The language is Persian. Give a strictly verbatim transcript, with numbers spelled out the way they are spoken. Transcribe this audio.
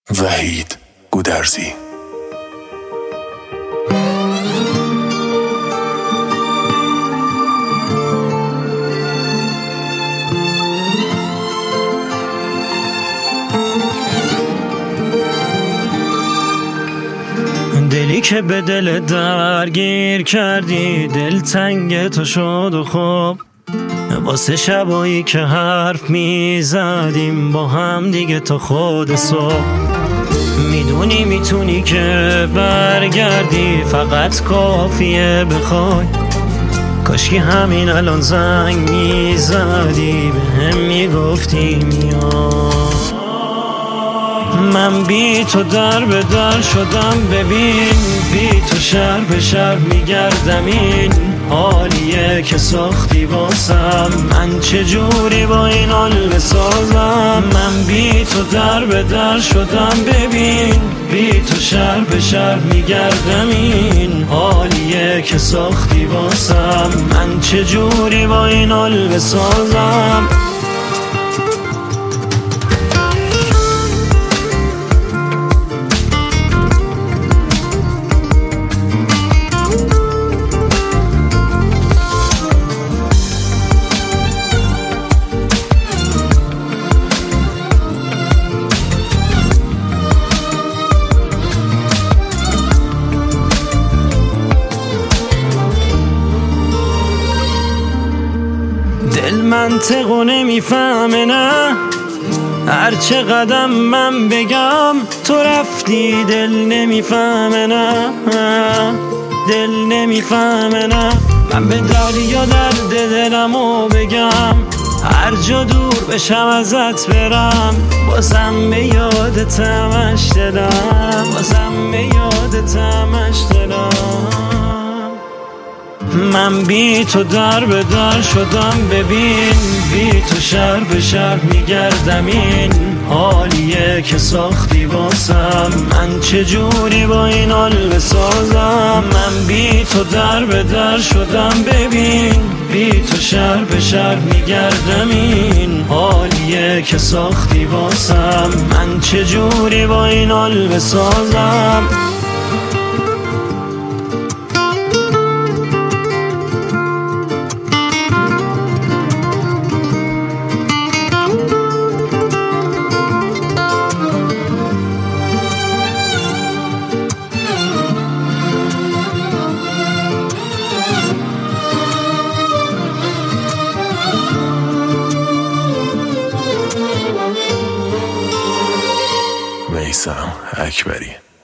وحید گودرزی. دلی که به دل درگیر کردی، دل تنگ تو شد و خب واسه شبایی که حرف می زدیم با هم دیگه تا خود صبح. میدونی میتونی که برگردی، فقط کافیه بخوای. کاشکی همین الان زنگ می زدی به هم میگفتی میام. من بی تو در به در شدم، ببین بی تو شهر به شهر میگردم. این حالیه که ساختی واسم، من چجوری با این حال بسازم. من بی تو در به در شدم، ببین بی تو شهر به شهر میگردم. این حالیه که ساختی واسم، من چجوری با این حال بسازم. دل منطقو نمیفهمه، نه هر چه قدم من بگم تو رفتی. دل نمیفهمه، نه دل نمیفهمه، نه من به دریا درد دلمو بگم. هر جا دور بشم ازت برم، بازم به یادت همش دلم، بازم به یادت همش دلم. من بی تو در به در شدم، ببین بی تو شهر به شهر میگردم. این حالیه که ساختی واسم، من چجوری با این حال بسازم. من بی تو در به در شدم، ببین بی تو شهر به شهر میگردم. این حالیه که ساختی واسم، من چجوری با این حال بسازم. میثم اکبری.